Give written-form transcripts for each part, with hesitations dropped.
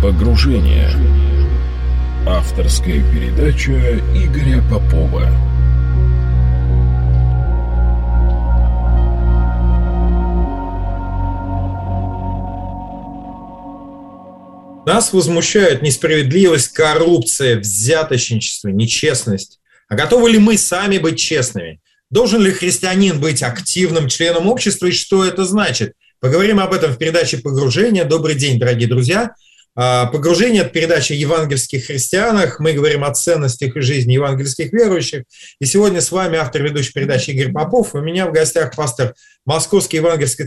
Погружение. Авторская передача Игоря Попова. Нас возмущает несправедливость, коррупция, взяточничество, нечестность. А готовы ли мы сами быть честными? Должен ли христианин быть активным членом общества и что это значит? Поговорим об этом в передаче «Погружение». Добрый день, дорогие друзья. «Погружение» – это передача о евангельских христианах. Мы говорим о ценностях и жизни евангельских верующих. И сегодня с вами автор ведущей передачи Игорь Попов. У меня в гостях пастор Московской евангельской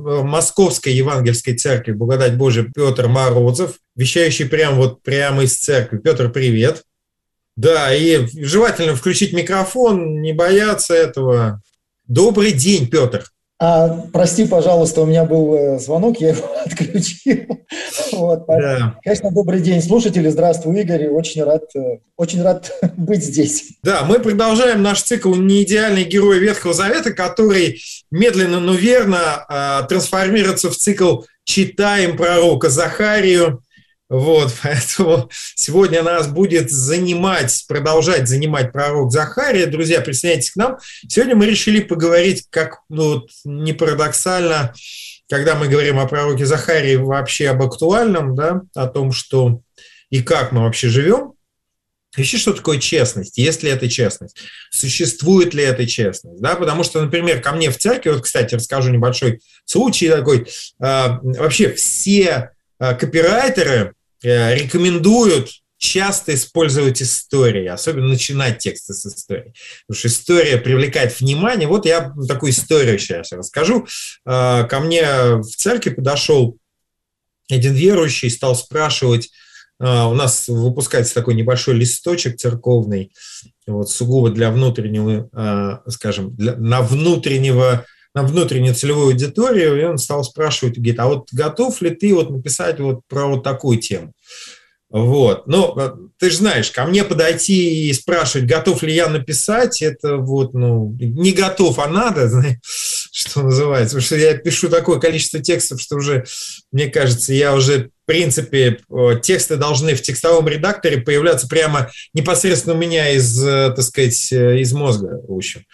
церкви, благодать Божия, Петр Морозов, вещающий прямо из церкви. Петр, привет. Да, и желательно включить микрофон, не бояться этого. Добрый день, Петр. Прости, пожалуйста, у меня был звонок, я его отключил. Вот. Да. Конечно, добрый день, слушатели. Здравствуй, Игорь. Очень рад быть здесь. Да, мы продолжаем наш цикл «Неидеальный герой Ветхого Завета», который медленно, но верно трансформируется в цикл «Читаем пророка Захарию». Вот, поэтому сегодня нас будет продолжать занимать пророк Захария. Друзья, присоединяйтесь к нам. Сегодня мы решили поговорить, как не парадоксально, когда мы говорим о пророке Захарии, вообще об актуальном, да, о том, что и как мы вообще живем. Вообще, что такое честность? Есть ли это честность? Существует ли эта честность? Да, потому что, например, ко мне в церкви, кстати, расскажу небольшой случай такой, вообще все копирайтеры рекомендуют часто использовать истории, особенно начинать тексты с истории, потому что история привлекает внимание. Вот я такую историю сейчас расскажу. Ко мне в церкви подошел один верующий, стал спрашивать, у нас выпускается такой небольшой листочек церковный, сугубо для внутреннего, скажем, на внутреннюю целевую аудиторию, и он стал спрашивать, говорит, а вот готов ли ты написать про такую тему? Ты же знаешь, ко мне подойти и спрашивать, готов ли я написать, это не готов, а надо, знаешь, что называется, потому что я пишу такое количество текстов, что уже, мне кажется, в принципе, тексты должны в текстовом редакторе появляться прямо непосредственно у меня из мозга, в общем.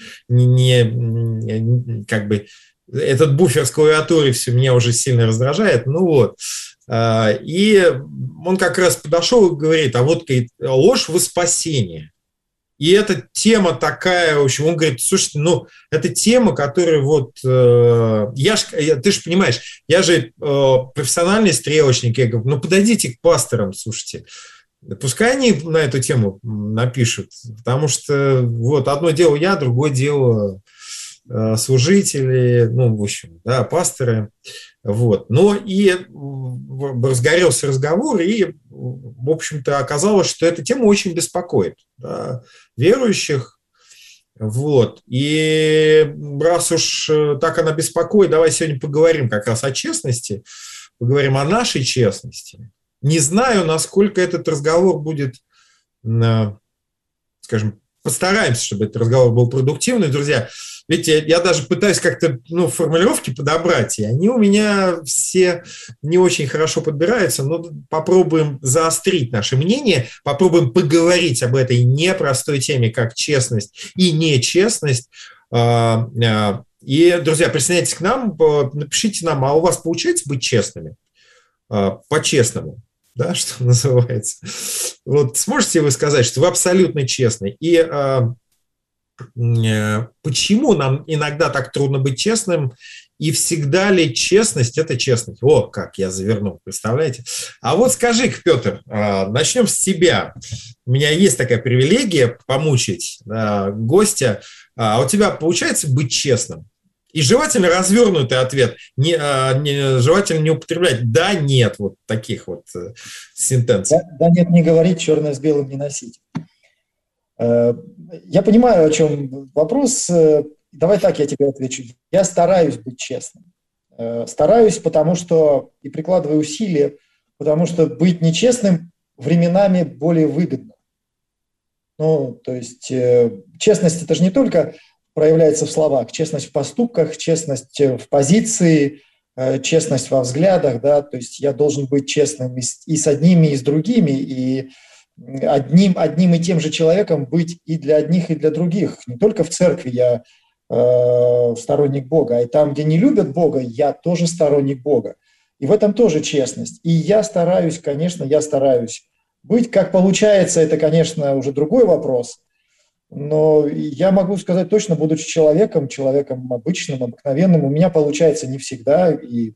Этот буфер с клавиатурой все меня уже сильно раздражает, И он как раз подошел и говорит, говорит, ложь во спасение. И эта тема такая, в общем, он говорит, слушайте, это тема, которая ты же понимаешь, я же профессиональный стрелочник, я говорю, подойдите к пасторам, слушайте, пускай они на эту тему напишут, потому что одно дело я, другое дело служители, пасторы, и разгорелся разговор, и, в общем-то, оказалось, что эта тема очень беспокоит верующих, и раз уж так она беспокоит, давай сегодня поговорим как раз о честности, поговорим о нашей честности. Не знаю, насколько этот разговор будет, скажем, постараемся, чтобы этот разговор был продуктивный, друзья. Видите, я даже пытаюсь как-то формулировки подобрать, и они у меня все не очень хорошо подбираются, но попробуем заострить наше мнение, попробуем поговорить об этой непростой теме, как честность и нечестность. И, друзья, присоединяйтесь к нам, напишите нам, а у вас получается быть честными? По-честному. Да, что называется. Сможете вы сказать, что вы абсолютно честны? И почему нам иногда так трудно быть честным? И всегда ли честность – это честность? Как я завернул, представляете? А скажи-ка, Петр, начнем с тебя. У меня есть такая привилегия помучить гостя. А у тебя получается быть честным? И желательно развернутый ответ, желательно не употреблять «да», «нет», таких сентенций. Да, нет, не говорить, черное с белым не носить. Я понимаю, о чем вопрос. Давай так я тебе отвечу. Я стараюсь быть честным. Стараюсь, потому что и прикладываю усилия, потому что быть нечестным временами более выгодно. Честность – это же не только проявляется в словах, честность в поступках, честность в позиции, честность во взглядах, да, то есть я должен быть честным и с одними, и с другими, и одним и тем же человеком быть и для одних, и для других. Не только в церкви я сторонник Бога, а и там, где не любят Бога, я тоже сторонник Бога. И в этом тоже честность. И я стараюсь быть. Как получается, это, конечно, уже другой вопрос. Но я могу сказать точно, будучи человеком обычным, обыкновенным, у меня получается не всегда. И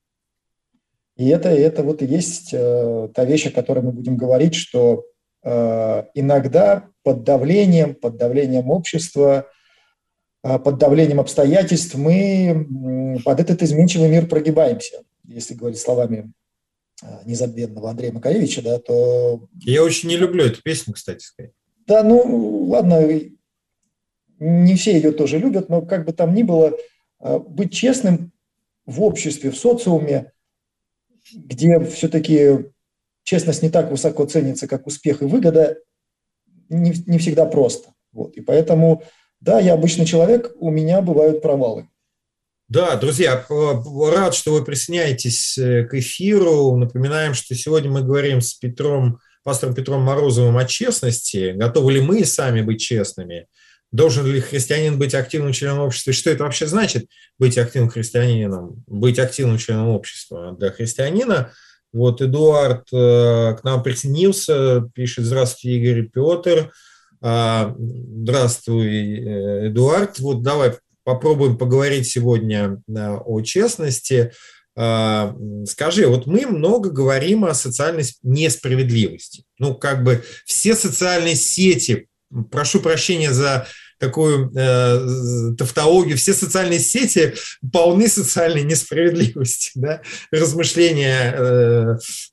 это вот и есть та вещь, о которой мы будем говорить, что иногда под давлением общества, под давлением обстоятельств мы под этот изменчивый мир прогибаемся. Если говорить словами незабвенного Андрея Макаревича, да, то... Я очень не люблю эту песню, кстати сказать. Да, ладно, не все ее тоже любят, но как бы там ни было, быть честным в обществе, в социуме, где все-таки честность не так высоко ценится, как успех и выгода, не всегда просто. Вот. И поэтому, да, я обычный человек, у меня бывают провалы. Да, друзья, рад, что вы присоединяетесь к эфиру. Напоминаем, что сегодня мы говорим с пастором Петром Морозовым о честности. Готовы ли мы сами быть честными? Должен ли христианин быть активным членом общества? Что это вообще значит быть активным христианином, быть активным членом общества для христианина? Вот Эдуард к нам присоединился, пишет: здравствуйте, Игорь и Петр. Здравствуй, Эдуард. Вот давай попробуем поговорить сегодня о честности. Скажи, вот мы много говорим о социальной несправедливости. Ну, как бы все социальные сети, прошу прощения за такую тавтологию, все социальные сети полны социальной несправедливости, да? Размышления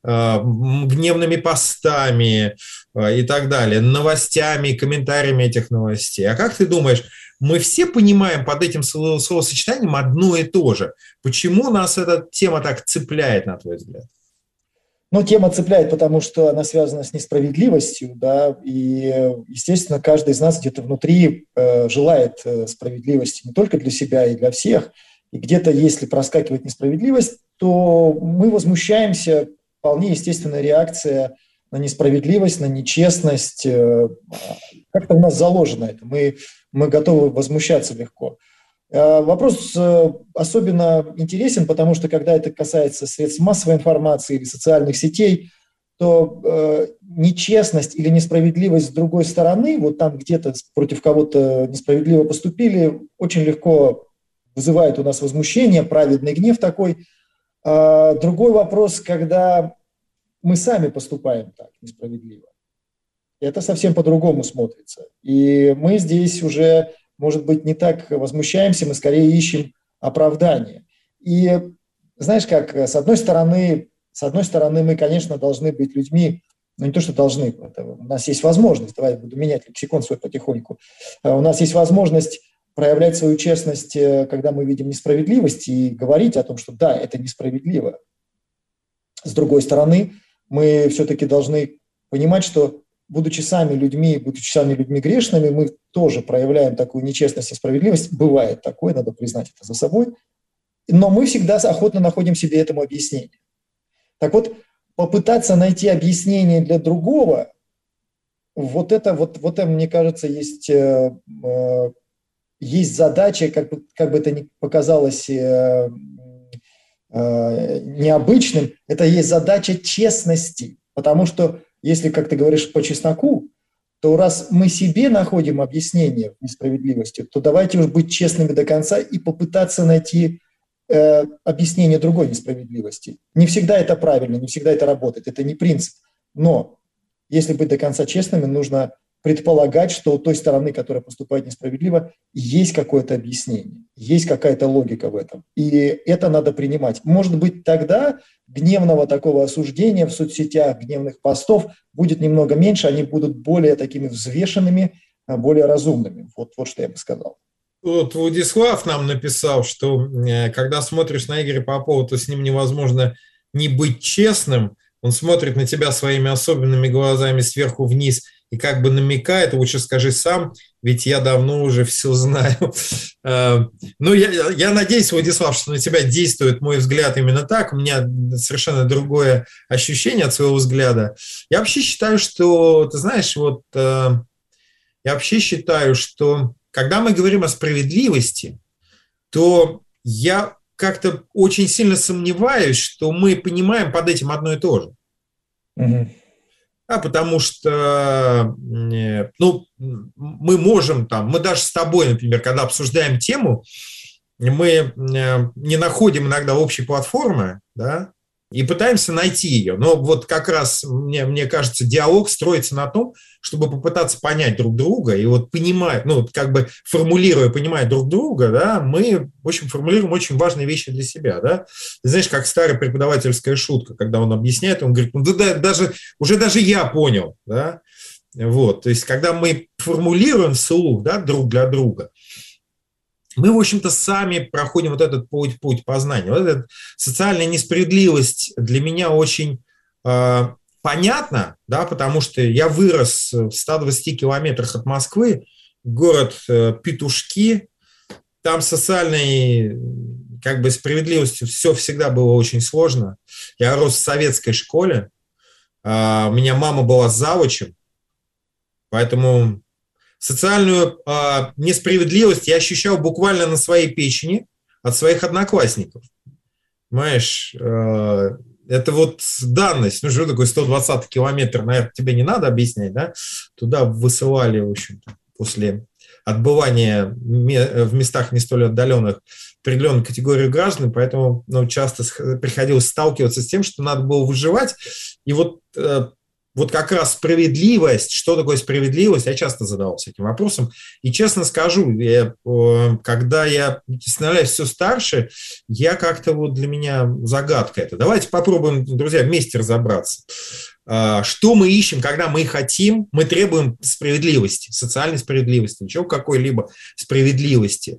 гневными постами и так далее, новостями, комментариями этих новостей. А как ты думаешь, мы все понимаем под этим словосочетанием одно и то же? Почему нас эта тема так цепляет, на твой взгляд? Ну, тема цепляет, потому что она связана с несправедливостью, да, и, естественно, каждый из нас где-то внутри желает справедливости не только для себя и для всех. И где-то, если проскакивает несправедливость, то мы возмущаемся, вполне естественная реакция на несправедливость, на нечестность. Как-то у нас заложено это, мы готовы возмущаться легко. Вопрос особенно интересен, потому что когда это касается средств массовой информации или социальных сетей, то нечестность или несправедливость с другой стороны, вот там где-то против кого-то несправедливо поступили, очень легко вызывает у нас возмущение, праведный гнев такой. Другой вопрос, когда мы сами поступаем так несправедливо. Это совсем по-другому смотрится. И мы здесь уже, может быть, не так возмущаемся, мы скорее ищем оправдание. И знаешь как, с одной стороны, мы, конечно, должны быть людьми, но не то, что должны, у нас есть возможность, давай я буду менять лексикон свой потихоньку, у нас есть возможность проявлять свою честность, когда мы видим несправедливость, и говорить о том, что да, это несправедливо. С другой стороны, мы все-таки должны понимать, что будучи сами людьми грешными, мы тоже проявляем такую нечестность и несправедливость. Бывает такое, надо признать это за собой. Но мы всегда охотно находим себе этому объяснение. Так вот, попытаться найти объяснение для другого, вот это, мне кажется, есть задача, как бы это ни показалось необычным, это есть задача честности. Потому что, если, как ты говоришь, по чесноку, то раз мы себе находим объяснение в несправедливости, то давайте уж быть честными до конца и попытаться найти объяснение другой несправедливости. Не всегда это правильно, не всегда это работает, это не принцип. Но если быть до конца честными, нужно предполагать, что у той стороны, которая поступает несправедливо, есть какое-то объяснение, есть какая-то логика в этом. И это надо принимать. Может быть, тогда гневного такого осуждения в соцсетях, гневных постов будет немного меньше, они будут более такими взвешенными, более разумными. Вот что я бы сказал. Вот Владислав нам написал, что когда смотришь на Игоря Попова, то с ним невозможно не быть честным. Он смотрит на тебя своими особенными глазами сверху вниз и как бы намекает, лучше скажи сам, ведь я давно уже все знаю. Ну, я надеюсь, Владислав, что на тебя действует мой взгляд именно так. У меня совершенно другое ощущение от своего взгляда. Я вообще считаю, что, ты знаешь, вот я вообще считаю, что когда мы говорим о справедливости, то я как-то очень сильно сомневаюсь, что мы понимаем под этим одно и то же. Угу. Потому что, ну, мы можем там, мы даже с тобой, например, когда обсуждаем тему, мы не находим иногда общей платформы, да, и пытаемся найти ее. Но вот как раз, мне кажется, диалог строится на том, чтобы попытаться понять друг друга и вот понимать, ну, как бы формулируя, понимая друг друга, да, мы, в общем, формулируем очень важные вещи для себя, да. Ты знаешь, как старая преподавательская шутка, когда он объясняет, он говорит, ну, да, даже я понял, да, вот, то есть, когда мы формулируем вслух, да, друг для друга, мы, в общем-то, сами проходим вот этот путь познания. Вот эта социальная несправедливость для меня очень понятна, да, потому что я вырос в 120 километрах от Москвы, город Петушки, там социальной как бы справедливостью все всегда было очень сложно. Я рос в советской школе, у меня мама была завучем, поэтому социальную несправедливость я ощущал буквально на своей печени от своих одноклассников. Понимаешь, это вот данность. Ну, что такое 120 километр, наверное, тебе не надо объяснять, да? Туда высылали, в общем-то, после отбывания в местах не столь отдаленных определенную категорию граждан, поэтому часто приходилось сталкиваться с тем, что надо было выживать. И вот как раз справедливость, что такое справедливость, я часто задавался этим вопросом. И честно скажу, когда я становлюсь все старше, я как-то вот для меня загадка это. Давайте попробуем, друзья, вместе разобраться. Что мы ищем, когда мы хотим, мы требуем справедливости, социальной справедливости, ничего какой-либо справедливости.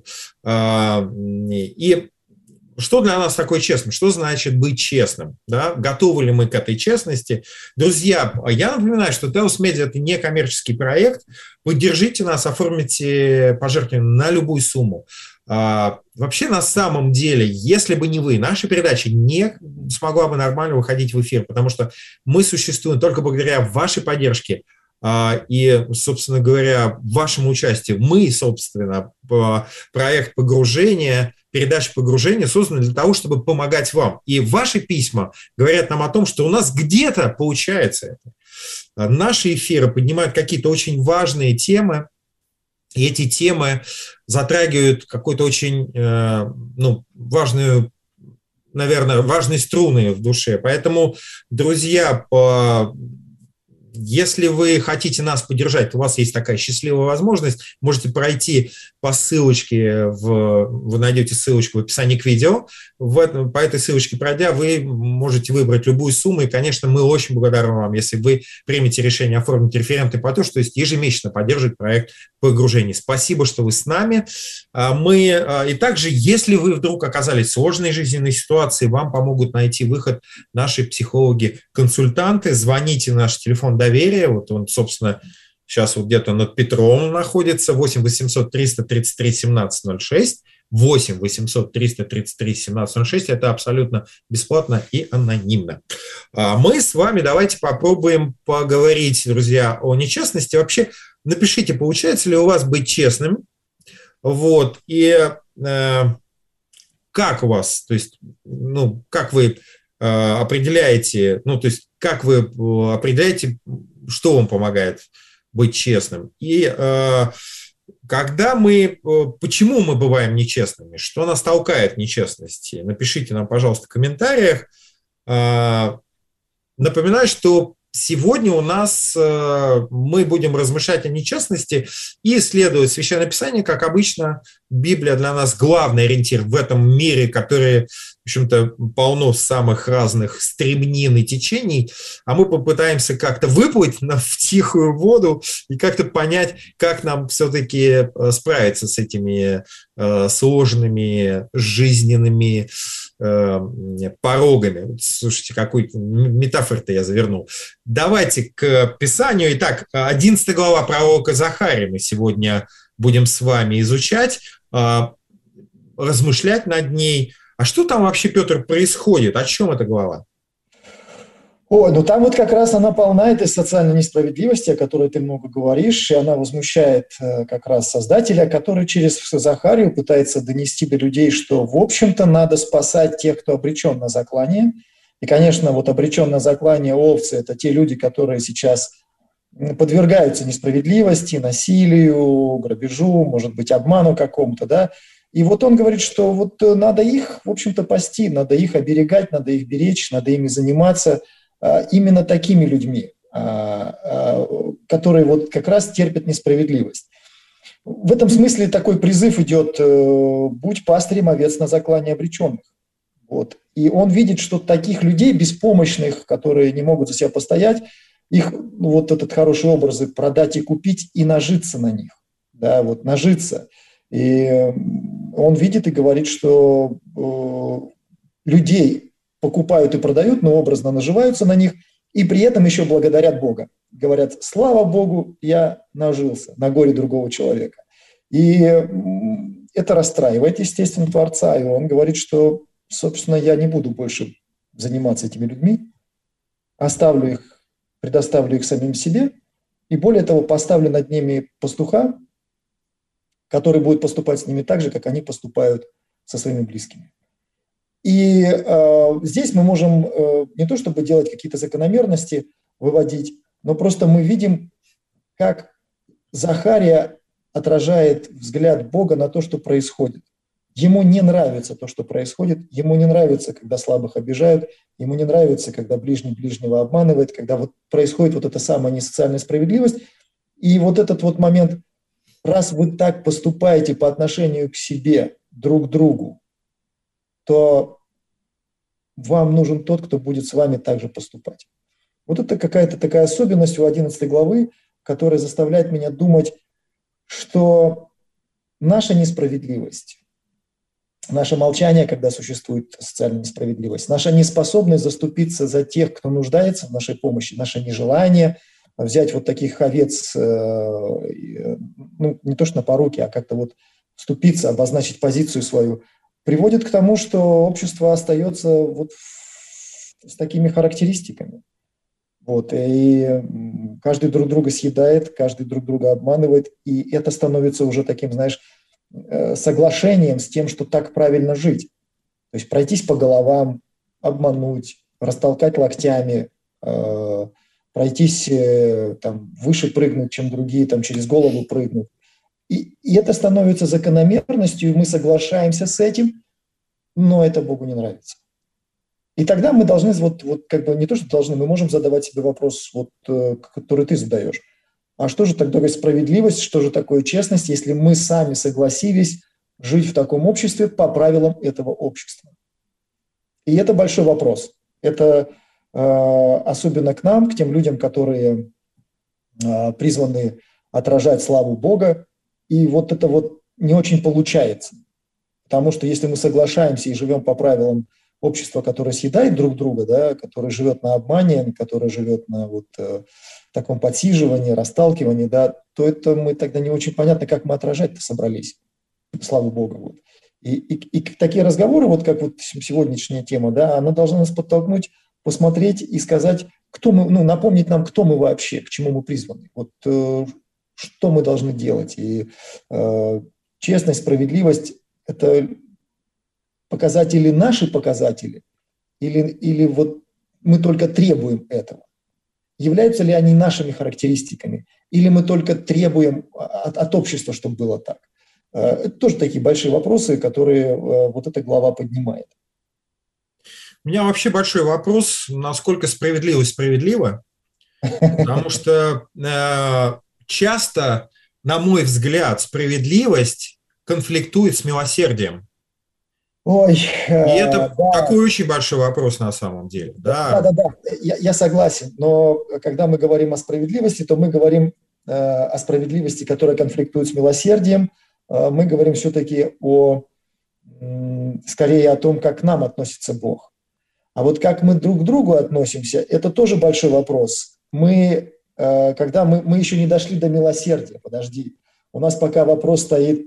И что для нас такое честным? Что значит быть честным? Да? Готовы ли мы к этой честности? Друзья, я напоминаю, что Telos Media – это не коммерческий проект. Поддержите нас, оформите пожертвование на любую сумму. Вообще, на самом деле, если бы не вы, наша передача не смогла бы нормально выходить в эфир, потому что мы существуем только благодаря вашей поддержке и, собственно говоря, вашему участию. Мы, собственно, проект погружения, передача погружения создана для того, чтобы помогать вам. И ваши письма говорят нам о том, что у нас где-то получается это. Наши эфиры поднимают какие-то очень важные темы, и эти темы затрагивают какую-то очень важную, наверное, важные струны в душе. Поэтому, друзья, если вы хотите нас поддержать, то у вас есть такая счастливая возможность. Можете пройти по ссылочке, вы найдете ссылочку в описании к видео. По этой ссылочке пройдя, вы можете выбрать любую сумму. И, конечно, мы очень благодарны вам, если вы примете решение оформить референты по то, что есть ежемесячно поддерживать проект погружения. Спасибо, что вы с нами. И также, если вы вдруг оказались в сложной жизненной ситуации, вам помогут найти выход наши психологи-консультанты. Звоните на наш телефон доверия. Вот он, собственно, сейчас вот где-то над Петровым находится. 8 800 333 17 06. 8 800 333 17 06. Это абсолютно бесплатно и анонимно. Мы с вами давайте попробуем поговорить, друзья, о нечестности. Вообще, напишите, получается ли у вас быть честным. Вот. И как у вас, то есть, как вы определяете, то есть, как вы определяете, что вам помогает быть честным. И почему мы бываем нечестными, что нас толкает к нечестности, напишите нам, пожалуйста, в комментариях. Напоминаю, что сегодня у нас мы будем размышлять о нечестности и исследовать Священное Писание. Как обычно, Библия для нас главный ориентир в этом мире, который, в общем-то, полно самых разных стремнин и течений, а мы попытаемся как-то выплыть в тихую воду и как-то понять, как нам все-таки справиться с этими сложными жизненными порогами. Слушайте, какую метафору-то я завернул. Давайте к Писанию. Итак, 11 глава пророка Захарии мы сегодня будем с вами изучать, размышлять над ней. А что там вообще, Петр, происходит? О чем эта глава? Ну там вот как раз она полна этой социальной несправедливости, о которой ты много говоришь, и она возмущает как раз Создателя, который через Захарию пытается донести до людей, что, в общем-то, надо спасать тех, кто обречен на заклание. И, конечно, вот обречен на заклание овцы – это те люди, которые сейчас подвергаются несправедливости, насилию, грабежу, может быть, обману какому-то, да. И вот он говорит, что вот надо их, в общем-то, пасти, надо их оберегать, надо их беречь, надо ими заниматься именно такими людьми, которые вот как раз терпят несправедливость. В этом смысле такой призыв идет: будь пастырем овец на заклание обреченных. Вот. И он видит, что таких людей, беспомощных, которые не могут за себя постоять, их, вот этот хороший образ, продать и купить и нажиться на них. Да, вот нажиться. И он видит и говорит, что людей покупают и продают, но образно наживаются на них, и при этом еще благодарят Бога. Говорят: слава Богу, я нажился на горе другого человека. И это расстраивает, естественно, Творца, и он говорит, что, собственно, я не буду больше заниматься этими людьми, оставлю их, предоставлю их самим себе, и более того, поставлю над ними пастуха, который будет поступать с ними так же, как они поступают со своими близкими. И здесь мы можем не то чтобы делать какие-то закономерности, выводить, но просто мы видим, как Захария отражает взгляд Бога на то, что происходит. Ему не нравится то, что происходит, ему не нравится, когда слабых обижают, ему не нравится, когда ближний ближнего обманывает, когда вот происходит вот эта самая несоциальная справедливость. И вот этот вот момент: раз вы так поступаете по отношению к себе, друг к другу, то вам нужен тот, кто будет с вами также поступать. Вот это какая-то такая особенность у 11 главы, которая заставляет меня думать, что наша несправедливость, наше молчание, когда существует социальная несправедливость, наша неспособность заступиться за тех, кто нуждается в нашей помощи, наше нежелание взять вот таких овец, не то что на поруки, а как-то вот вступиться, обозначить позицию свою, приводит к тому, что общество остается вот с такими характеристиками. Вот, и каждый друг друга съедает, каждый друг друга обманывает, и это становится уже таким, знаешь, соглашением с тем, что так правильно жить. То есть пройтись по головам, обмануть, растолкать локтями, пройтись, там, выше прыгнуть, чем другие, там, через голову прыгнуть. И это становится закономерностью, и мы соглашаемся с этим, но это Богу не нравится. И тогда мы должны, вот как бы не то, что должны, мы можем задавать себе вопрос, вот, который ты задаешь. А что же тогда справедливость, что же такое честность, если мы сами согласились жить в таком обществе по правилам этого общества? И это большой вопрос. Это особенно к нам, к тем людям, которые призваны отражать славу Бога. И вот это вот не очень получается. Потому что если мы соглашаемся и живем по правилам общества, которое съедает друг друга, да, которое живет на обмане, которое живет на вот таком подсиживании, расталкивании, да, то это мы тогда не очень понятно, как мы отражать-то собрались. Слава Богу. Вот. И такие разговоры, вот как вот сегодняшняя тема, да, она должна нас подтолкнуть, посмотреть и сказать, кто мы, напомнить нам, кто мы вообще, к чему мы призваны. Вот что мы должны делать. И честность, справедливость – это показатели, наши показатели, или вот мы только требуем этого? Являются ли они нашими характеристиками? Или мы только требуем от общества, чтобы было так? Это тоже такие большие вопросы, которые вот эта глава поднимает. У меня вообще большой вопрос, насколько справедливость справедлива, потому что часто, на мой взгляд, справедливость конфликтует с милосердием. Ой, и это такой очень большой вопрос на самом деле. Да. Я согласен, но когда мы говорим о справедливости, то мы говорим о справедливости, которая конфликтует с милосердием. Мы говорим все-таки о скорее о том, как к нам относится Бог. А вот как мы друг к другу относимся, это тоже большой вопрос. Когда мы еще не дошли до милосердия, подожди, у нас пока вопрос стоит,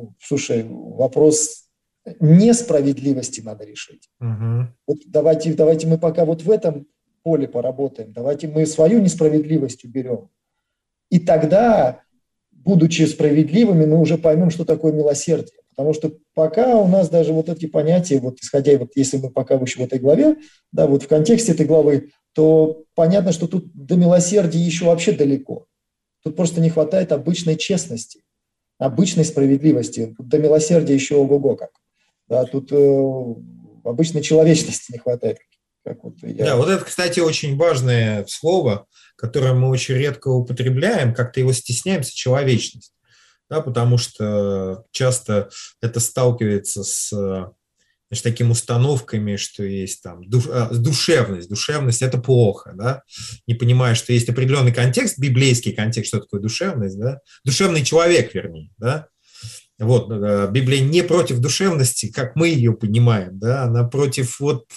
вопрос несправедливости надо решить. Вот давайте мы пока вот в этом поле поработаем, давайте мы свою несправедливость уберем. И тогда, будучи справедливыми, мы уже поймем, что такое милосердие. Потому что пока у нас даже вот эти понятия, вот исходя, вот если мы пока еще в этой главе, да, вот в контексте этой главы, то понятно, что тут до милосердия еще вообще далеко. Тут просто не хватает обычной честности, обычной справедливости. Тут до милосердия еще ого-го как. Да, тут обычной человечности не хватает. Да, вот это, кстати, очень важное слово, которое мы очень редко употребляем, как-то его стесняемся, человечность. Да, потому что часто это сталкивается с такими установками, что есть там душевность. Душевность – это плохо, да? Не понимая, что есть определенный контекст, библейский контекст, что такое душевность, да? Душевный человек, вернее, да? Вот, Библия не против душевности, как мы ее понимаем, да? Она против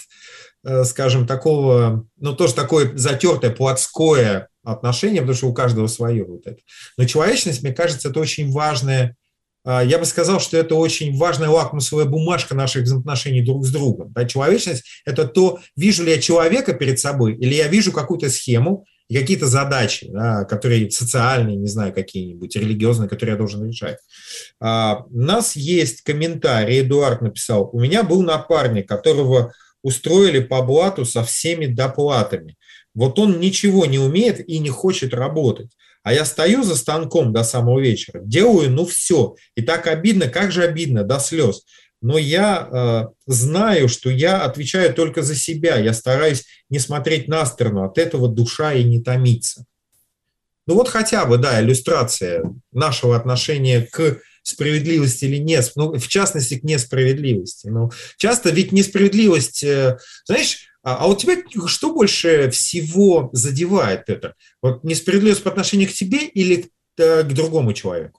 скажем, такого, тоже такое затертое, плотское отношение, потому что у каждого свое вот это. Но человечность, мне кажется, это очень важная, я бы сказал, что это очень важная лакмусовая бумажка наших взаимоотношений друг с другом. Да? Человечность – это то, вижу ли я человека перед собой, или я вижу какую-то схему и какие-то задачи, да, которые социальные, не знаю, какие-нибудь, религиозные, которые я должен решать. У нас есть комментарий, Эдуард написал: у меня был напарник, которого устроили по блату со всеми доплатами. Вот он ничего не умеет и не хочет работать. А я стою за станком до самого вечера, делаю, все. И так обидно, как же обидно, до слез. Но я знаю, что я отвечаю только за себя. Я стараюсь не смотреть на сторону, от этого душа и не томится. Вот хотя бы, да, иллюстрация нашего отношения к справедливости или нет, в частности, к несправедливости. Но часто ведь несправедливость, знаешь, а у тебя что больше всего задевает это? Вот несправедливость по отношению к тебе или к другому человеку?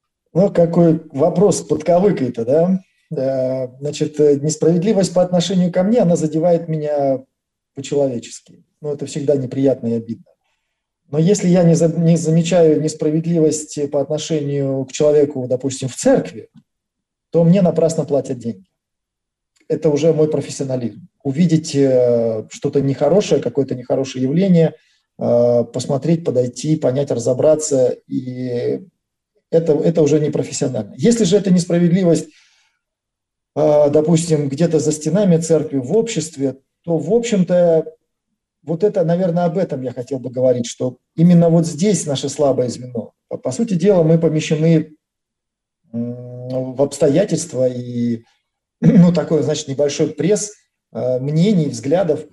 Какой вопрос под ковыкой-то, да? Значит, несправедливость по отношению ко мне, она задевает меня по-человечески. Это всегда неприятно и обидно. Но если я не замечаю несправедливости по отношению к человеку, допустим, в церкви, то мне напрасно платят деньги. Это уже мой профессионализм. Увидеть что-то нехорошее, какое-то нехорошее явление, посмотреть, подойти, понять, разобраться, и это уже не профессионально. Если же это несправедливость, допустим, где-то за стенами церкви, в обществе, то, в общем-то, вот это, наверное, об этом я хотел бы говорить, что именно вот здесь наше слабое звено. По сути дела, мы помещены в обстоятельства и, такой, значит, небольшой пресс мнений, взглядов,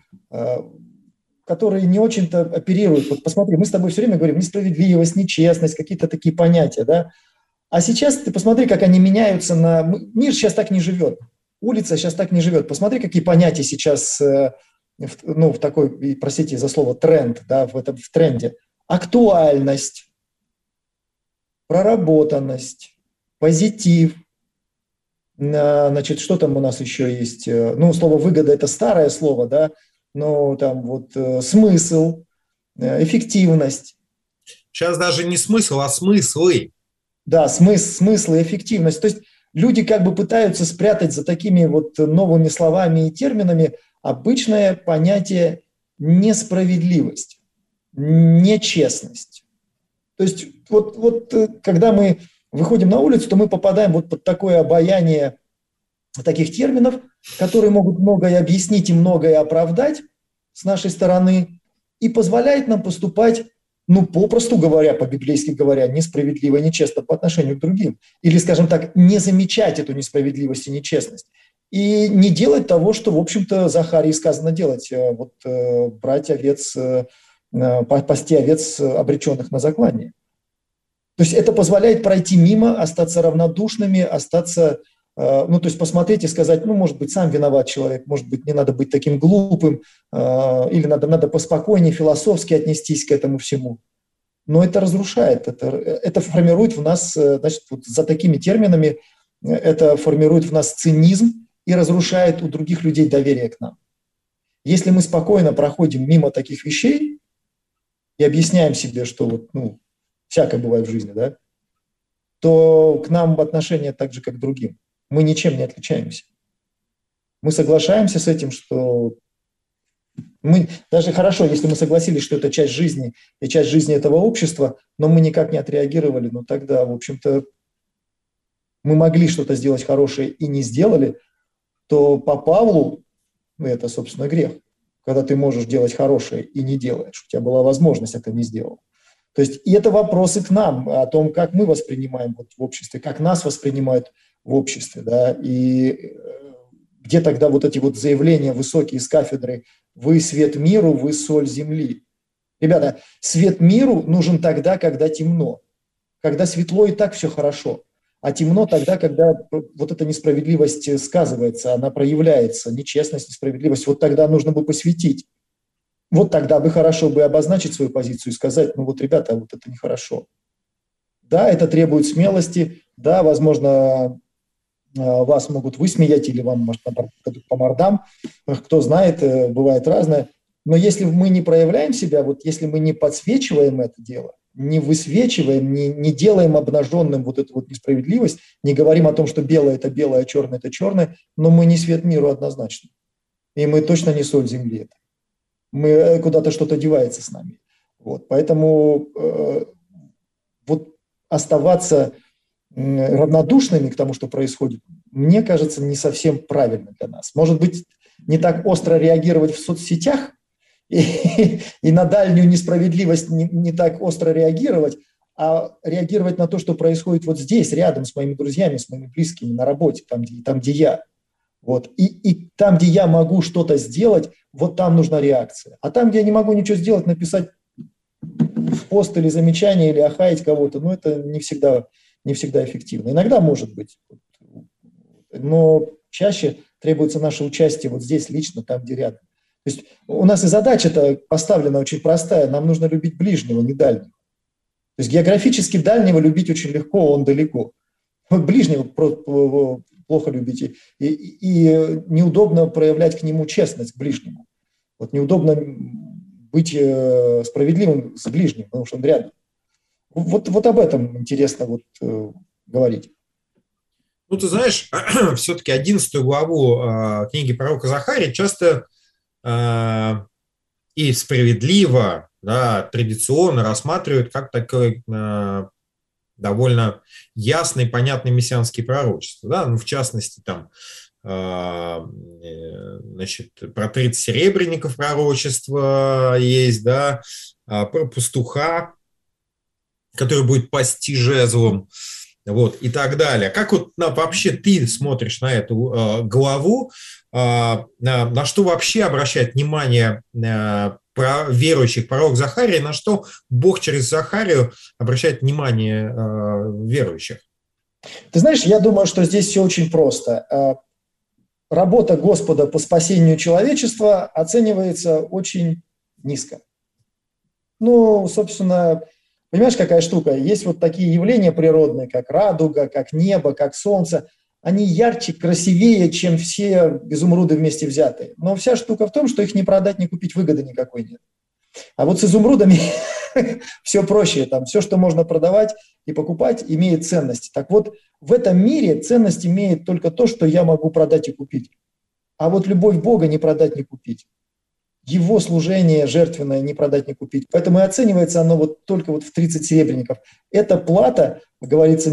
которые не очень-то оперируют. Вот посмотри, мы с тобой все время говорим несправедливость, нечестность, какие-то такие понятия, да? А сейчас ты посмотри, как они меняются Мир сейчас так не живет, улица сейчас так не живет. Посмотри, какие понятия сейчас... в такой, простите за слово, тренд, да, в тренде. Актуальность, проработанность, позитив. Значит, что там у нас еще есть? Слово «выгода» – это старое слово, да, но там смысл, эффективность. Сейчас даже не смысл, а смыслы. Да, смысл и эффективность. То есть люди как бы пытаются спрятать за такими новыми словами и терминами обычное понятие несправедливость, нечестность. То есть когда мы выходим на улицу, то мы попадаем под такое обаяние таких терминов, которые могут многое объяснить и многое оправдать с нашей стороны и позволяет нам поступать, попросту говоря, по-библейски говоря, несправедливо и нечестно по отношению к другим. Или, скажем так, не замечать эту несправедливость и нечестность. И не делать того, что, в общем-то, Захарии сказано делать. Брать овец, пасти овец, обреченных на заклание. То есть это позволяет пройти мимо, остаться равнодушными, остаться... то есть посмотреть и сказать, может быть, сам виноват человек, может быть, не надо быть таким глупым, или надо поспокойнее, философски отнестись к этому всему. Но это разрушает, это формирует в нас, значит, за такими терминами это формирует в нас цинизм и разрушает у других людей доверие к нам. Если мы спокойно проходим мимо таких вещей и объясняем себе, что вот, всякое бывает в жизни, да, то к нам отношение так же, как к другим. Мы ничем не отличаемся. Мы соглашаемся с этим, что мы даже хорошо, если мы согласились, что это часть жизни и часть жизни этого общества, но мы никак не отреагировали, тогда, в общем-то, мы могли что-то сделать хорошее и не сделали, то по Павлу это, собственно, грех. Когда ты можешь делать хорошее и не делаешь, у тебя была возможность, а ты не сделал. То есть и это вопросы к нам, о том, как мы воспринимаем в обществе, как нас воспринимают в обществе, да, и где тогда вот эти вот заявления высокие с кафедры «Вы свет миру, вы соль земли». Ребята, свет миру нужен тогда, когда темно. Когда светло, и так все хорошо. А темно тогда, когда вот эта несправедливость сказывается, она проявляется, нечестность, несправедливость. Вот тогда нужно бы посвятить. Вот тогда бы хорошо бы обозначить свою позицию и сказать, ребята, вот это нехорошо. Да, это требует смелости, да, возможно, вас могут высмеять или вам, может, по мордам, кто знает, бывает разное. Но если мы не проявляем себя, если мы не подсвечиваем это дело, не высвечиваем, не делаем обнаженным вот эту вот несправедливость, не говорим о том, что белое – это белое, а черное – это черное, но мы не свет миру однозначно. И мы точно не соль земли. Мы куда-то что-то девается с нами. Поэтому оставаться равнодушными к тому, что происходит, мне кажется, не совсем правильно для нас. Может быть, не так остро реагировать в соцсетях и на дальнюю несправедливость не так остро реагировать, а реагировать на то, что происходит вот здесь, рядом с моими друзьями, с моими близкими, на работе, там, где я. И там, где я могу что-то сделать, там нужна реакция. А там, где я не могу ничего сделать, написать пост или замечание, или охаять кого-то, это не всегда эффективно. Иногда может быть, но чаще требуется наше участие вот здесь, лично, там, где рядом. То есть у нас и задача-то поставлена очень простая. Нам нужно любить ближнего, не дальнего. То есть географически дальнего любить очень легко, он далеко. Ближнего плохо любить. И неудобно проявлять к нему честность, к ближнему. Неудобно быть справедливым с ближним, потому что он рядом. Вот об этом интересно говорить. Ты знаешь, все-таки 11 главу книги пророка Захарии часто и справедливо, да, традиционно рассматривают как такой довольно ясный, понятный мессианский пророчество. Да? В частности, там, про 30 серебряников пророчество есть, да, про пастуха, который будет пасти жезлом, и так далее. Как вообще ты смотришь на эту главу, на что вообще обращает внимание верующих пророк Захария, на что Бог через Захарию обращает внимание верующих? Ты знаешь, я думаю, что здесь все очень просто. Работа Господа по спасению человечества оценивается очень низко. Собственно, понимаешь, какая штука? Есть такие явления природные, как радуга, как небо, как солнце. Они ярче, красивее, чем все изумруды вместе взятые. Но вся штука в том, что их не продать, не купить, выгоды никакой нет. А с изумрудами все проще. Там все, что можно продавать и покупать, имеет ценность. Так в этом мире ценность имеет только то, что я могу продать и купить. А любовь Бога не продать, не купить. Его служение жертвенное не продать, не купить. Поэтому и оценивается оно только в 30 серебряников. Это плата, говорится,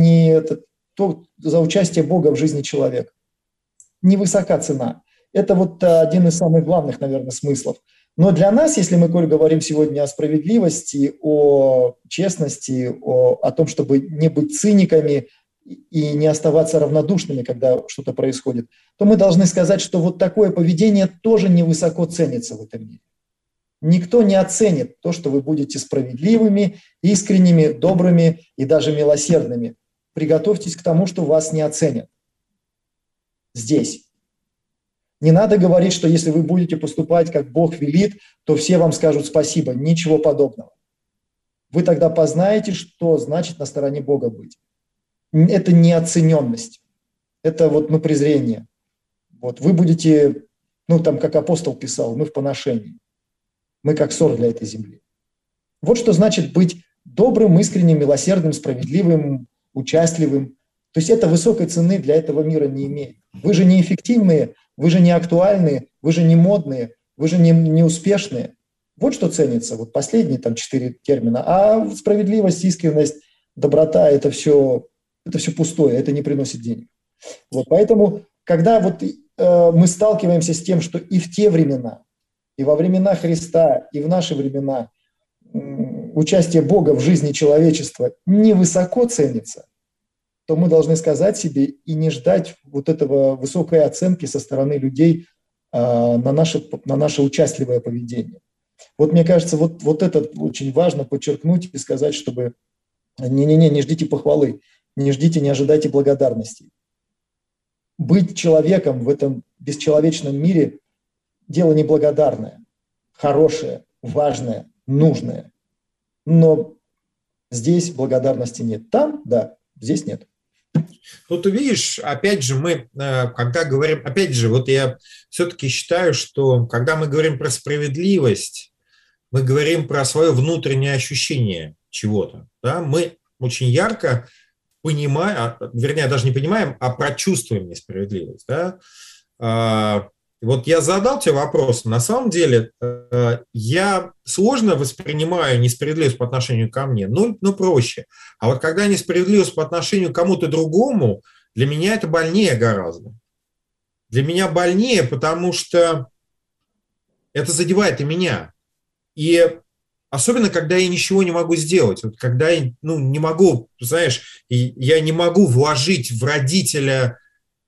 за участие Бога в жизни человека. Невысока цена. Это один из самых главных, наверное, смыслов. Но для нас, если мы, Коль, говорим сегодня о справедливости, о честности, о том, чтобы не быть циниками и не оставаться равнодушными, когда что-то происходит, то мы должны сказать, что такое поведение тоже невысоко ценится в этом мире. Никто не оценит то, что вы будете справедливыми, искренними, добрыми и даже милосердными. Приготовьтесь к тому, что вас не оценят. Здесь. Не надо говорить, что если вы будете поступать, как Бог велит, то все вам скажут спасибо. Ничего подобного. Вы тогда познаете, что значит на стороне Бога быть. это неоцененность, это вот, ну, презрение. Вот, вы будете, ну, там, как апостол писал, мы в поношении, мы как ссор для этой земли. Вот что значит быть добрым, искренним, милосердным, справедливым, участливым. То есть это высокой цены для этого мира не имеет. Вы же не эффективные, вы же не актуальные, вы же не модные, вы же не успешные. Вот что ценится, вот последние там 4 термина. А справедливость, искренность, доброта – это все пустое, это не приносит денег. Вот, поэтому, когда вот мы сталкиваемся с тем, что и в те времена, и во времена Христа, и в наши времена участие Бога в жизни человечества невысоко ценится, то мы должны сказать себе и не ждать вот этого высокой оценки со стороны людей на наше участливое поведение. Вот мне кажется, вот это очень важно подчеркнуть и сказать, чтобы не ждите похвалы, не ожидайте благодарности. Быть человеком в этом бесчеловечном мире – дело неблагодарное, хорошее, важное, нужное. Но здесь благодарности нет. Там – да, здесь нет. Ну, ты видишь, опять же, мы, когда говорим, опять же, вот я все-таки считаю, что когда мы говорим про справедливость, мы говорим про свое внутреннее ощущение чего-то. Да? Мы очень ярко понимаем, вернее, даже не понимаем, а прочувствуем несправедливость. Да? Вот я задал тебе вопрос. На самом деле, я сложно воспринимаю несправедливость по отношению ко мне, ну проще. А вот когда несправедливость по отношению к кому-то другому, для меня это больнее гораздо. Для меня больнее, потому что это задевает и меня. И особенно, когда я ничего не могу сделать. Вот когда я не могу, знаешь, я не могу вложить в родителя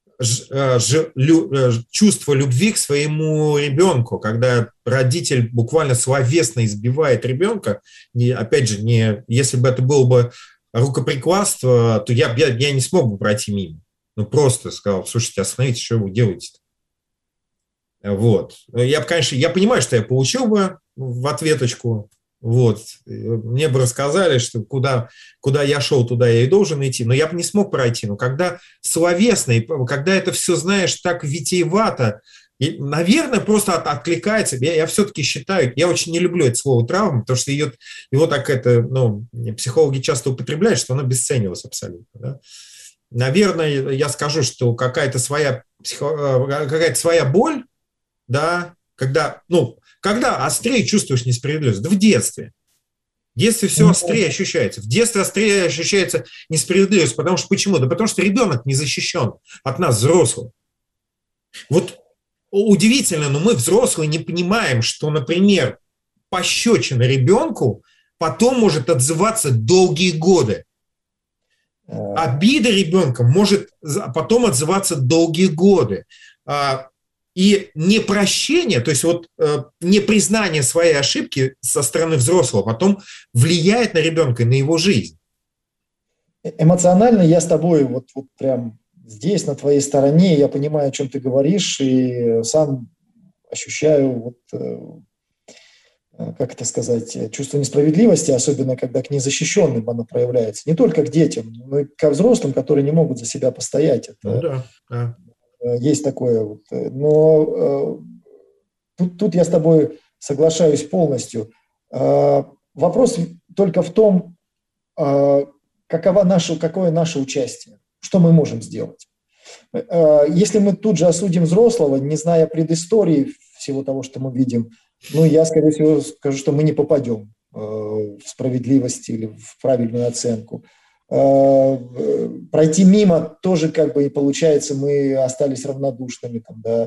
чувство любви к своему ребенку, когда родитель буквально словесно избивает ребенка, опять же, если бы это было бы рукоприкладство, то я не смог бы пройти мимо. Ну, просто сказал: слушайте, остановитесь, что вы делаете-то? Вот. Конечно, я понимаю, что я получил бы в ответочку. Вот. Мне бы рассказали, что куда я шел, туда я и должен идти, но я бы не смог пройти. Но когда словесно, и когда это все, знаешь, так витиевато, и, наверное, просто откликается. Я все-таки считаю, я очень не люблю это слово травма, потому что его так психологи часто употребляют, что оно обесценивалось абсолютно. Да? Наверное, я скажу, что какая-то своя боль, да, когда острее чувствуешь несправедливость? Да в детстве. В детстве все острее ощущается. В детстве острее ощущается несправедливость. Потому что почему? Да потому что ребенок не защищен от нас, взрослых. Вот удивительно, но мы, взрослые, не понимаем, что, например, пощечина ребенку потом может отзываться долгие годы. Обида ребенка может потом отзываться долгие годы. И непрощение, то есть непризнание своей ошибки со стороны взрослого потом влияет на ребенка и на его жизнь. Эмоционально я с тобой вот прям здесь, на твоей стороне, я понимаю, о чем ты говоришь, и сам ощущаю, как это сказать, чувство несправедливости, особенно когда к незащищенным оно проявляется. Не только к детям, но и к взрослым, которые не могут за себя постоять. Да. Есть такое. Но тут я с тобой соглашаюсь полностью. Вопрос только в том, какое наше участие, что мы можем сделать. Если мы тут же осудим взрослого, не зная предыстории всего того, что мы видим, я, скорее всего, скажу, что мы не попадем в справедливость или в правильную оценку. Пройти мимо тоже и получается, мы остались равнодушными.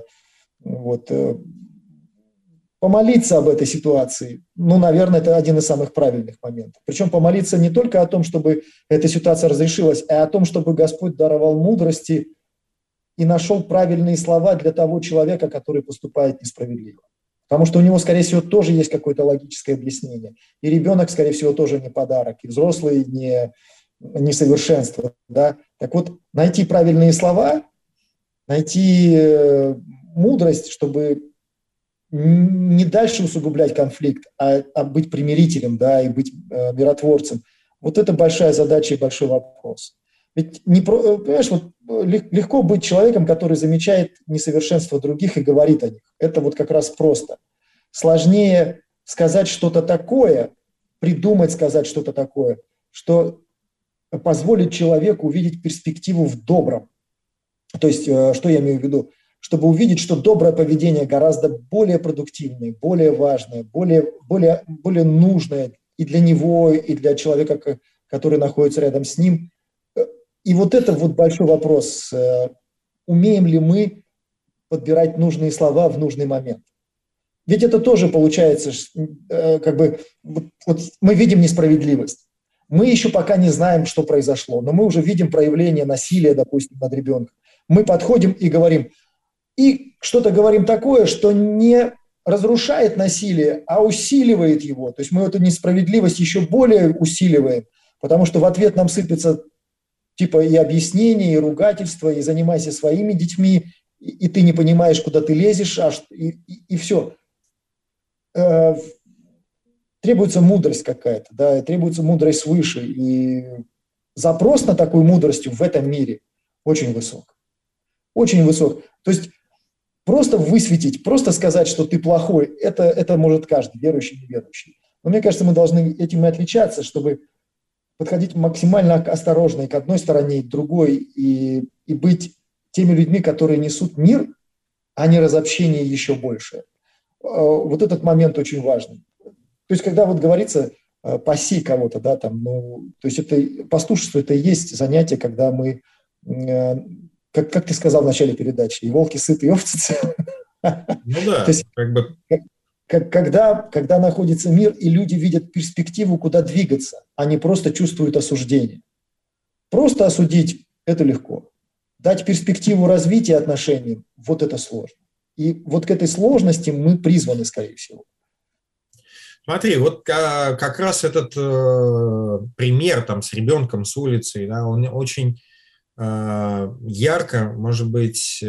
Помолиться об этой ситуации, наверное, это один из самых правильных моментов. Причем помолиться не только о том, чтобы эта ситуация разрешилась, а о том, чтобы Господь даровал мудрости и нашел правильные слова для того человека, который поступает несправедливо. Потому что у него, скорее всего, тоже есть какое-то логическое объяснение. И ребенок, скорее всего, тоже не подарок, и взрослый не совершенство. Да? Так вот, найти правильные слова, найти мудрость, чтобы не дальше усугублять конфликт, а быть примирителем, да, и быть миротворцем. Вот это большая задача и большой вопрос. Ведь, понимаешь, вот легко быть человеком, который замечает несовершенство других и говорит о них. Это вот как раз просто. Сложнее сказать что-то такое, придумать сказать что-то такое, что позволит человеку увидеть перспективу в добром. То есть, что я имею в виду? Чтобы увидеть, что доброе поведение гораздо более продуктивное, более важное, более нужное и для него, и для человека, который находится рядом с ним. И вот это вот большой вопрос. Умеем ли мы подбирать нужные слова в нужный момент? Ведь это тоже получается, как бы, вот мы видим несправедливость. Мы еще пока не знаем, что произошло, но мы уже видим проявление насилия, допустим, над ребенком. Мы подходим и говорим, и что-то говорим такое, что не разрушает насилие, а усиливает его. То есть мы эту несправедливость еще более усиливаем, потому что в ответ нам сыпется типа и объяснения, и ругательства, и занимайся своими детьми, и ты не понимаешь, куда ты лезешь, и все. Требуется мудрость какая-то, да, требуется мудрость свыше, и запрос на такую мудрость в этом мире очень высок. Очень высок. То есть просто высветить, просто сказать, что ты плохой, это может каждый, верующий и неверующий. Но мне кажется, мы должны этим и отличаться, чтобы подходить максимально осторожно и к одной стороне, и к другой, и быть теми людьми, которые несут мир, а не разобщение еще больше. Вот этот момент очень важный. То есть, когда вот говорится «паси кого-то», да, там, ну, то есть это пастушество, это и есть занятие, когда мы, как ты сказал в начале передачи, и волки сыты, и овцы целы. Ну да, то есть, как бы... Когда находится мир, и люди видят перспективу, куда двигаться, они просто чувствуют осуждение. Просто осудить – это легко. Дать перспективу развития отношений – вот это сложно. И вот к этой сложности мы призваны, скорее всего. Смотри, вот как раз этот пример там с ребенком с улицы, да, он очень ярко, может быть,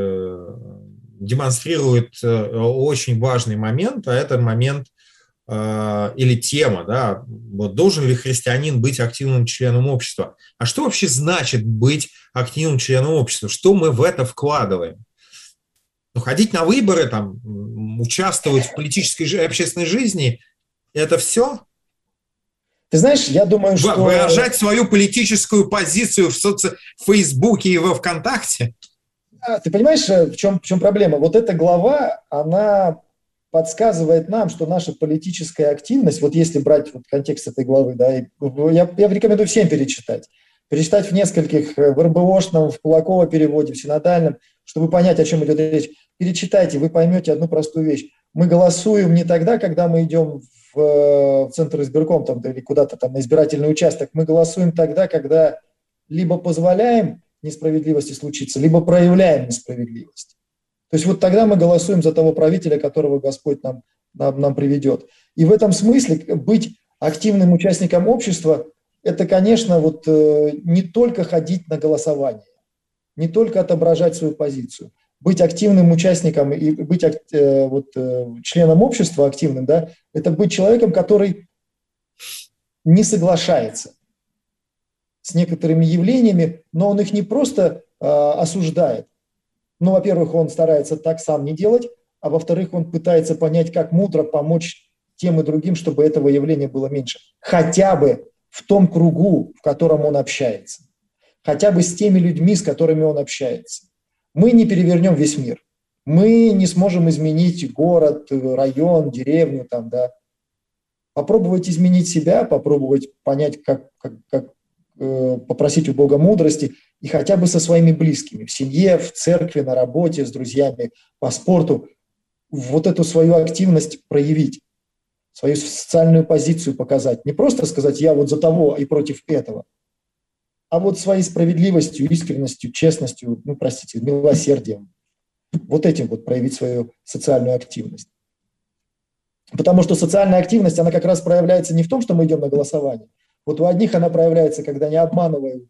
демонстрирует очень важный момент, а это момент или тема, да, вот должен ли христианин быть активным членом общества? А что вообще значит быть активным членом общества? Что мы в это вкладываем? Ну, ходить на выборы, там, участвовать в политической и общественной жизни – это все? Ты знаешь, я думаю, что… Выражать свою политическую позицию в Фейсбуке и во ВКонтакте? Ты понимаешь, в чем проблема? Вот эта глава, она подсказывает нам, что наша политическая активность, вот если брать вот контекст этой главы, да, я рекомендую всем перечитать. Перечитать в нескольких, в РБОшном, в Кулакова переводе, в синодальном, чтобы понять, о чем идет речь. Перечитайте, вы поймете одну простую вещь. Мы голосуем не тогда, когда мы идем в Центр избирком там, или куда-то там на избирательный участок. Мы голосуем тогда, когда либо позволяем несправедливости случиться, либо проявляем несправедливость. То есть вот тогда мы голосуем за того правителя, которого Господь нам приведет. И в этом смысле быть активным участником общества – это, конечно, вот не только ходить на голосование, не только отображать свою позицию. Быть активным участником и быть членом общества активным, да, это быть человеком, который не соглашается с некоторыми явлениями, но он их не просто осуждает. Ну, во-первых, он старается так сам не делать, а во-вторых, он пытается понять, как мудро помочь тем и другим, чтобы этого явления было меньше. Хотя бы в том кругу, в котором он общается. Хотя бы с теми людьми, с которыми он общается. Мы не перевернем весь мир. Мы не сможем изменить город, район, деревню. Там, да. Попробовать изменить себя, попробовать понять, как попросить у Бога мудрости, и хотя бы со своими близкими, в семье, в церкви, на работе, с друзьями, по спорту, вот эту свою активность проявить, свою социальную позицию показать. Не просто сказать «я вот за того и против этого», а вот своей справедливостью, искренностью, честностью, милосердием, вот этим вот проявить свою социальную активность. Потому что социальная активность, она как раз проявляется не в том, что мы идем на голосование. Вот у одних она проявляется, когда они обманывают,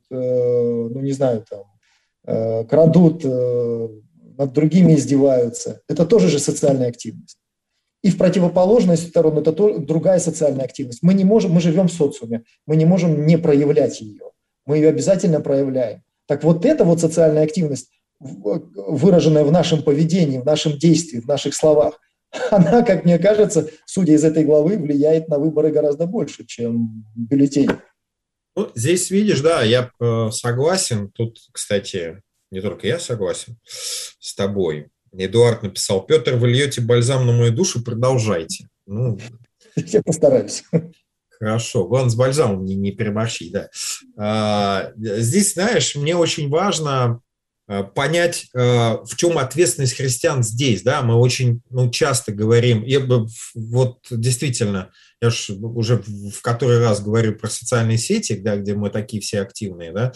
крадут, над другими издеваются. Это тоже же социальная активность. И в противоположную сторону это другая социальная активность. Мы живем в социуме, мы не можем не проявлять ее. мы ее обязательно проявляем. Так вот эта вот социальная активность, выраженная в нашем поведении, в нашем действии, в наших словах, она, как мне кажется, судя из этой главы, влияет на выборы гораздо больше, чем бюллетени. Ну, здесь видишь, да, я согласен. Тут, кстати, не только я согласен с тобой. Эдуард написал: Петр, вы льете бальзам на мою душу, продолжайте. Ну, я постараюсь. Хорошо, главное, с бальзамом не переборщи, да. Здесь, знаешь, мне очень важно понять, в чем ответственность христиан здесь, да, мы очень часто говорим, вот действительно, я уже в который раз говорю про социальные сети, да, где мы такие все активные, да,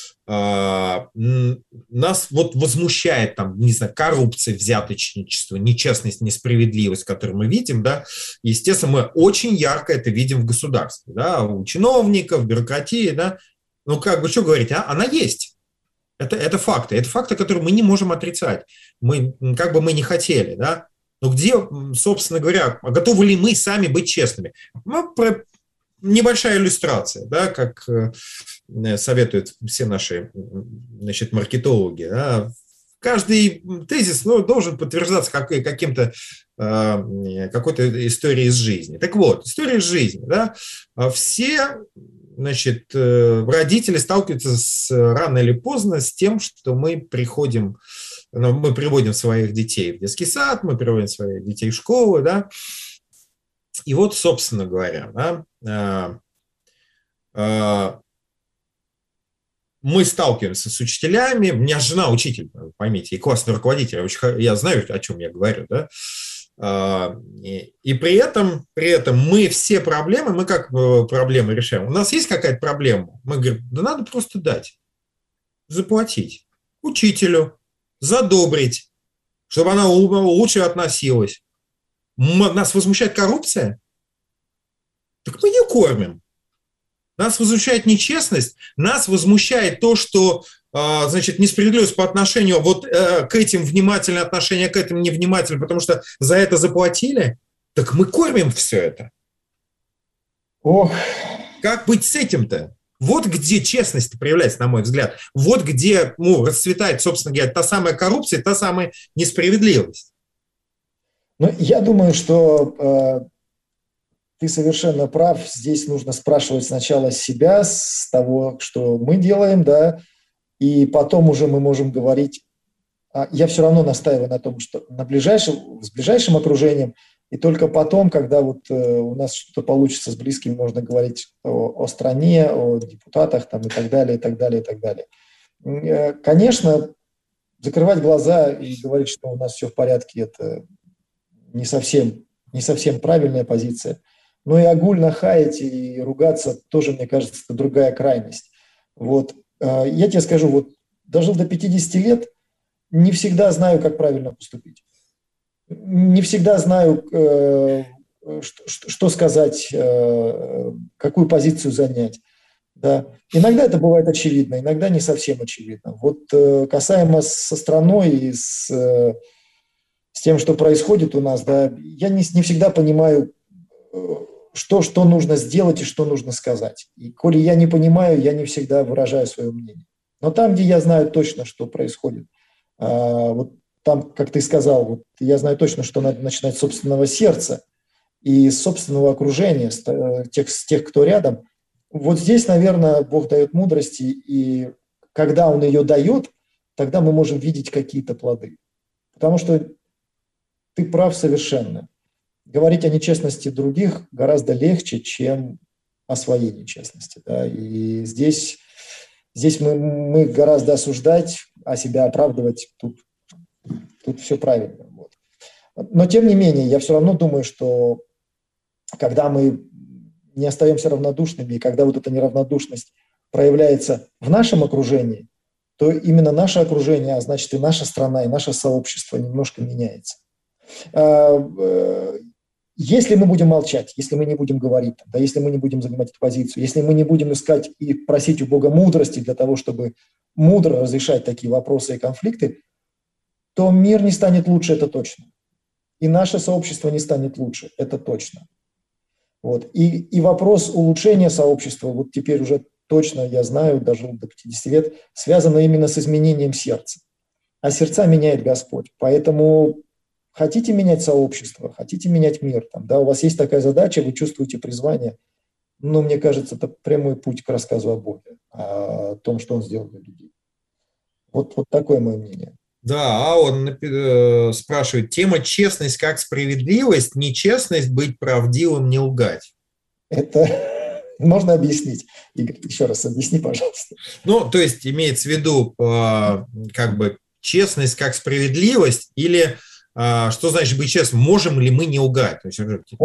нас вот возмущает там, не знаю, коррупция, взяточничество, нечестность, несправедливость, которую мы видим, да, естественно, мы очень ярко это видим в государстве, да, у чиновников, в бюрократии, да, ну, как бы, что говорить, она есть. Это факты, которые мы не можем отрицать, как бы мы ни хотели, да, но где, собственно говоря, готовы ли мы сами быть честными? Небольшая иллюстрация, да, как советуют все наши, значит, маркетологи, да. Каждый тезис должен подтверждаться какой-то историей из жизни. Так вот, история из жизни, да, все, значит, родители сталкиваются рано или поздно с тем, что мы приводим своих детей в детский сад, мы приводим своих детей в школу, да, и вот, собственно говоря, да, мы сталкиваемся с учителями, у меня жена учитель, поймите, и классный руководитель, я знаю, о чем я говорю, да, и при этом мы все проблемы, мы как проблемы решаем? У нас есть какая-то проблема? Мы говорим, да надо просто дать, заплатить учителю, задобрить, чтобы она лучше относилась. Нас возмущает коррупция? Так мы ее кормим. Нас возмущает нечестность, нас возмущает то, что, значит, несправедливость по отношению вот к этим внимательное отношение, к этим невнимательно, потому что за это заплатили. Так мы кормим все это. Ох. Как быть с этим-то? Вот где честность проявляется, на мой взгляд. Вот где расцветает, собственно говоря, та самая коррупция, та самая несправедливость. Ну, я думаю, что ты совершенно прав. Здесь нужно спрашивать сначала себя, с того, что мы делаем, да, и потом уже мы можем говорить. Я все равно настаиваю на том, что с ближайшим окружением, и только потом, когда вот у нас что-то получится с близким, можно говорить о стране, о депутатах там, и так далее, и так далее, и так далее. Конечно, закрывать глаза и говорить, что у нас все в порядке, это не совсем правильная позиция. Но и огульно хаять и ругаться тоже, мне кажется, это другая крайность. Вот. Я тебе скажу, вот дожил до 50 лет, не всегда знаю, как правильно поступить. Не всегда знаю, что сказать, какую позицию занять. Да. Иногда это бывает очевидно, иногда не совсем очевидно. Вот касаемо со страной и с тем, что происходит у нас, да, я не всегда понимаю, что нужно сделать и что нужно сказать. И коли я не понимаю, я не всегда выражаю свое мнение. Но там, где я знаю точно, что происходит, вот там, как ты сказал, вот я знаю точно, что надо начинать с собственного сердца и с собственного окружения, с тех, кто рядом. Вот здесь, наверное, Бог дает мудрости, и когда Он ее дает, тогда мы можем видеть какие-то плоды. Потому что ты прав совершенно. Говорить о нечестности других гораздо легче, чем о своей нечестности. Да? И здесь мы гораздо осуждать, а себя оправдывать, тут все правильно. Вот. Но тем не менее, я все равно думаю, что когда мы не остаемся равнодушными, и когда вот эта неравнодушность проявляется в нашем окружении, то именно наше окружение, а значит и наша страна, и наше сообщество немножко меняется. Если мы будем молчать, если мы не будем говорить, да, если мы не будем занимать эту позицию, если мы не будем искать и просить у Бога мудрости для того, чтобы мудро разрешать такие вопросы и конфликты, то мир не станет лучше, это точно. И наше сообщество не станет лучше, это точно. Вот. И вопрос улучшения сообщества, вот теперь уже точно, я знаю, дожил до 50 лет, связано именно с изменением сердца. А сердца меняет Господь. Поэтому хотите менять сообщество, хотите менять мир, там, да, у вас есть такая задача, вы чувствуете призвание, но мне кажется, это прямой путь к рассказу о Боге, о том, что Он сделал для людей. Вот такое мое мнение. Да, он спрашивает, тема честность как справедливость, нечестность быть правдивым, не лгать. Это можно объяснить? Игорь, еще раз объясни, пожалуйста. Ну, то есть имеется в виду как бы честность как справедливость или что значит быть честным? Можем ли мы не лгать? То есть,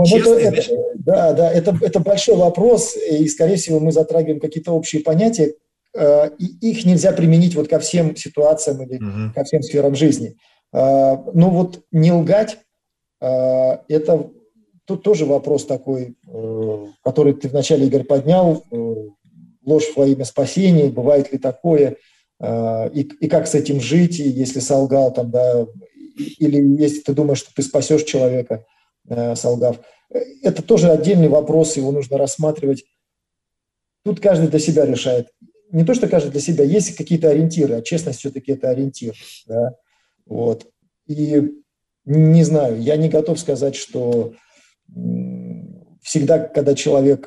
это большой вопрос, и, скорее всего, мы затрагиваем какие-то общие понятия, и их нельзя применить вот ко всем ситуациям или ко всем сферам жизни. Ну вот не лгать, это тут тоже вопрос такой, который ты вначале, Игорь, поднял, ложь во имя спасения, бывает ли такое, и как с этим жить, и если солгал, там, да, или если ты думаешь, что ты спасешь человека, солгав. Это тоже отдельный вопрос, его нужно рассматривать. Тут каждый для себя решает. Не то, что каждый для себя, есть какие-то ориентиры, а честность все-таки это ориентир. Да? Вот. И не знаю, я не готов сказать, что всегда, когда человек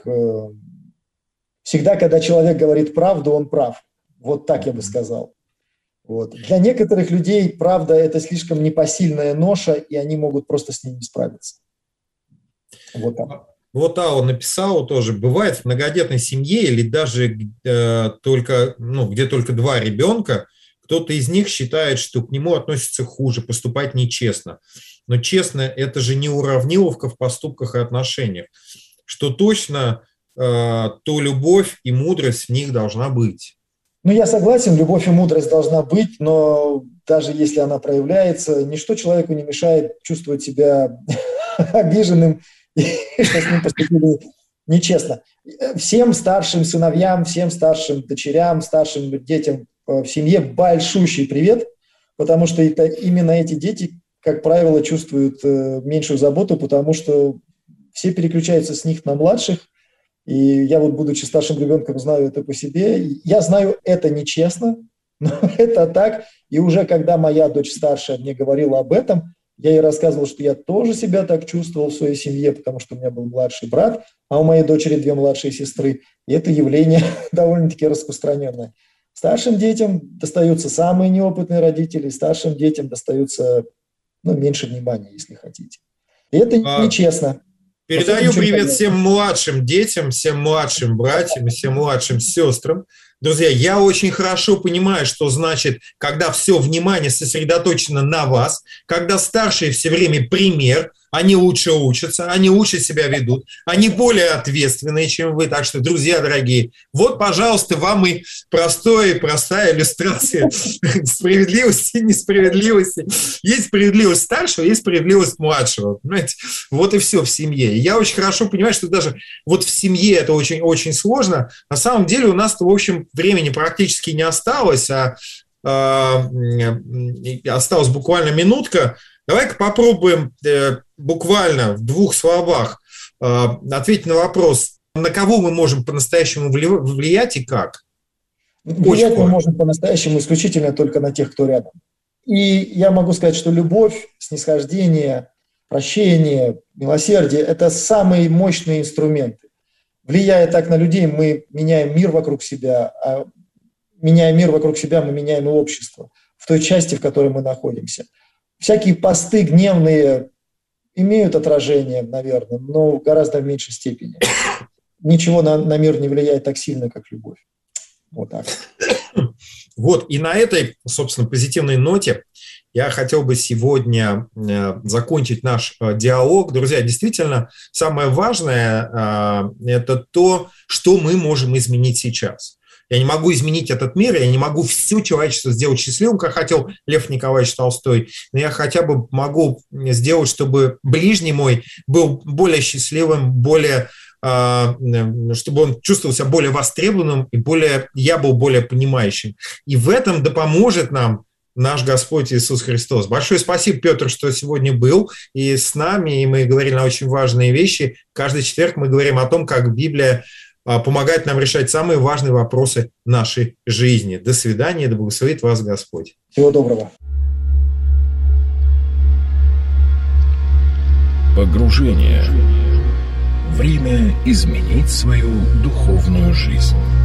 говорит правду, он прав. Вот так я бы сказал. Вот. Для некоторых людей правда – это слишком непосильная ноша, и они могут просто с ней не справиться. Вот так. Вот он написал тоже, бывает в многодетной семье или даже где только 2 ребенка, кто-то из них считает, что к нему относятся хуже, поступать нечестно. Но честно, это же не уравниловка в поступках и отношениях. Что точно, то любовь и мудрость в них должна быть. Ну, я согласен, любовь и мудрость должна быть, но даже если она проявляется, ничто человеку не мешает чувствовать себя обиженным, и что с ним поступили нечестно. Всем старшим сыновьям, всем старшим дочерям, старшим детям в семье большущий привет, потому что это именно эти дети, как правило, чувствуют меньшую заботу, потому что все переключаются с них на младших. И я вот, будучи старшим ребенком, знаю это по себе. Я знаю, это нечестно, но это так. И уже когда моя дочь старшая мне говорила об этом, я ей рассказывал, что я тоже себя так чувствовал в своей семье, потому что у меня был младший брат, а у моей дочери 2 младшие сестры. И это явление довольно-таки распространенное. Старшим детям достаются самые неопытные родители, старшим детям достаются меньше внимания, если хотите. И это нечестно. Передаю привет всем младшим детям, всем младшим братьям, всем младшим сестрам. Друзья, я очень хорошо понимаю, что значит, когда все внимание сосредоточено на вас, когда старшие все время пример, они лучше учатся, они лучше себя ведут, они более ответственные, чем вы. Так что, друзья дорогие, вот, пожалуйста, вам и простая иллюстрация справедливости и несправедливости. Есть справедливость старшего, есть справедливость младшего. Понимаете? Вот и все в семье. И я очень хорошо понимаю, что даже вот в семье это очень-очень сложно. На самом деле у нас-то, в общем, времени практически не осталось, осталась буквально минутка. Давай-ка попробуем буквально в 2 словах ответить на вопрос, на кого мы можем по-настоящему влиять и как? Влиять мы можем по-настоящему исключительно только на тех, кто рядом. И я могу сказать, что любовь, снисхождение, прощение, милосердие – это самые мощные инструменты. Влияя так на людей, мы меняем мир вокруг себя, а меняя мир вокруг себя, мы меняем и общество в той части, в которой мы находимся. Всякие посты гневные имеют отражение, наверное, но гораздо в меньшей степени. Ничего на мир не влияет так сильно, как любовь. Вот так. Вот, и на этой, собственно, позитивной ноте я хотел бы сегодня закончить наш диалог. Друзья, действительно, самое важное – это то, что мы можем изменить сейчас. Я не могу изменить этот мир, я не могу все человечество сделать счастливым, как хотел Лев Николаевич Толстой, но я хотя бы могу сделать, чтобы ближний мой был более счастливым, чтобы он чувствовал себя более востребованным, и я был более понимающим. И в этом да поможет нам наш Господь Иисус Христос. Большое спасибо, Петр, что сегодня был и с нами, и мы говорили на очень важные вещи. Каждый четверг мы говорим о том, как Библия помогать нам решать самые важные вопросы нашей жизни. До свидания, да благословит вас Господь. Всего доброго. Погружение. Время изменить свою духовную жизнь.